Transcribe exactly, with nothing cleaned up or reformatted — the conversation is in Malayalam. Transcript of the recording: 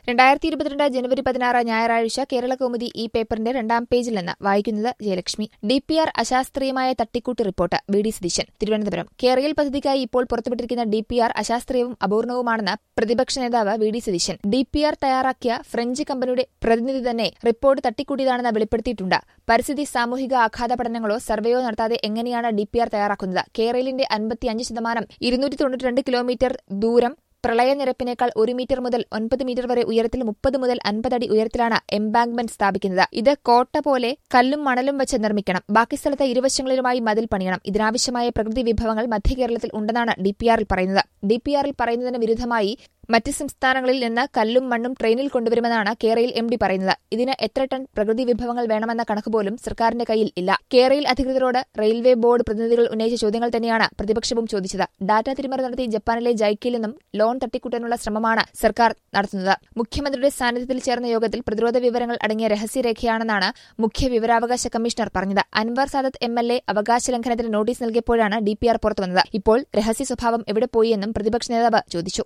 രണ്ടായിരത്തി ഇരുപത്തിരണ്ട് ജനുവരി പതിനാറ് ഞായറാഴ്ച കേരളകൗമുദി ഈ പേപ്പറിന്റെ രണ്ടാം പേജിൽ നിന്ന് വായിക്കുന്നത് ജയലക്ഷ്മി. ഡി പി ആർ അശാസ്ത്രീയമായ തട്ടിക്കൂട്ട് report V D Satheesan. Thiruvananthapuram. കേരയിൽ പദ്ധതിക്കായി ഇപ്പോൾ പുറത്തുവിട്ടിരിക്കുന്ന ഡി പി ആർ അശാസ്ത്രീയവും അപൂർണവുമാണെന്ന് പ്രതിപക്ഷ നേതാവ് V D Satheesan. D P R തയ്യാറാക്കിയ ഫ്രഞ്ച് കമ്പനിയുടെ പ്രതിനിധി തന്നെ റിപ്പോർട്ട് തട്ടിക്കൂട്ടിയതാണെന്ന് വെളിപ്പെടുത്തിയിട്ടുണ്ട്. പരിസ്ഥിതി സാമൂഹിക ആഘാത പഠനങ്ങളോ സർവേയോ നടത്താതെ എങ്ങനെയാണ് ഡി പി ആർ തയ്യാറാക്കുന്നത്? കേരളിന്റെ അൻപത്തിയഞ്ച് ശതമാനം ഇരുന്നൂറ്റി തൊണ്ണൂറ്റിരണ്ട് കിലോമീറ്റർ ദൂരം പ്രളയനിരപ്പിനേക്കാൾ ഒരു മീറ്റർ മുതൽ ഒൻപത് മീറ്റർ വരെ ഉയരത്തിൽ മുപ്പത് മുതൽ അൻപത് അടി ഉയരത്തിലാണ് എംബാങ്ക്മെന്റ് സ്ഥാപിക്കുന്നത്. ഇത് കോട്ട പോലെ കല്ലും മണലും വെച്ച് നിർമ്മിക്കണം. ബാക്കി സ്ഥലത്ത് ഇരുവശങ്ങളിലുമായി മതിൽ പണിയണം. ഇതിനാവശ്യമായ പ്രകൃതി വിഭവങ്ങൾ മധ്യകേരളത്തിൽ ഉണ്ടെന്നാണ് ഡി പി ആറിൽ പറയുന്നത്. ഡി പി ആറിൽ പറയുന്നതിന് വിരുദ്ധമായി മറ്റ് സംസ്ഥാനങ്ങളിൽ നിന്ന് കല്ലും മണ്ണും ട്രെയിനിൽ കൊണ്ടുവരുമെന്നാണ് കേരയിൽ എം ഡി പറയുന്നത്. ഇതിന് എത്ര ടൺ പ്രകൃതി വിഭവങ്ങൾ വേണമെന്ന കണക്ക് പോലും സർക്കാരിന്റെ കയ്യിൽ ഇല്ല. കേരയിൽ അധികൃതരോട് റെയിൽവേ ബോർഡ് പ്രതിനിധികൾ ഉന്നയിച്ച ചോദ്യങ്ങൾ തന്നെയാണ് പ്രതിപക്ഷവും ചോദിച്ചത്. ഡാറ്റ തിരിമറി നടത്തി ജപ്പാനിലെ ജൈക്കയിൽ നിന്നും ലോൺ തട്ടിക്കൂട്ടാനുള്ള ശ്രമമാണ് സർക്കാർ നടത്തുന്നത്. മുഖ്യമന്ത്രിയുടെ സാന്നിധ്യത്തിൽ ചേർന്ന യോഗത്തിൽ പ്രതിരോധ വിവരങ്ങൾ അടങ്ങിയ രഹസ്യരേഖയാണെന്നാണ് മുഖ്യ വിവരാവകാശ കമ്മീഷണർ പറഞ്ഞത്. Anwar Sadath M L A അവകാശ ലംഘനത്തിന് നോട്ടീസ് നൽകിയപ്പോഴാണ് ഡി പി ആർ പുറത്തുവന്നത്. ഇപ്പോൾ രഹസ്യ സ്വഭാവം എവിടെ പോയി എന്നും പ്രതിപക്ഷ നേതാവ് ചോദിച്ചു.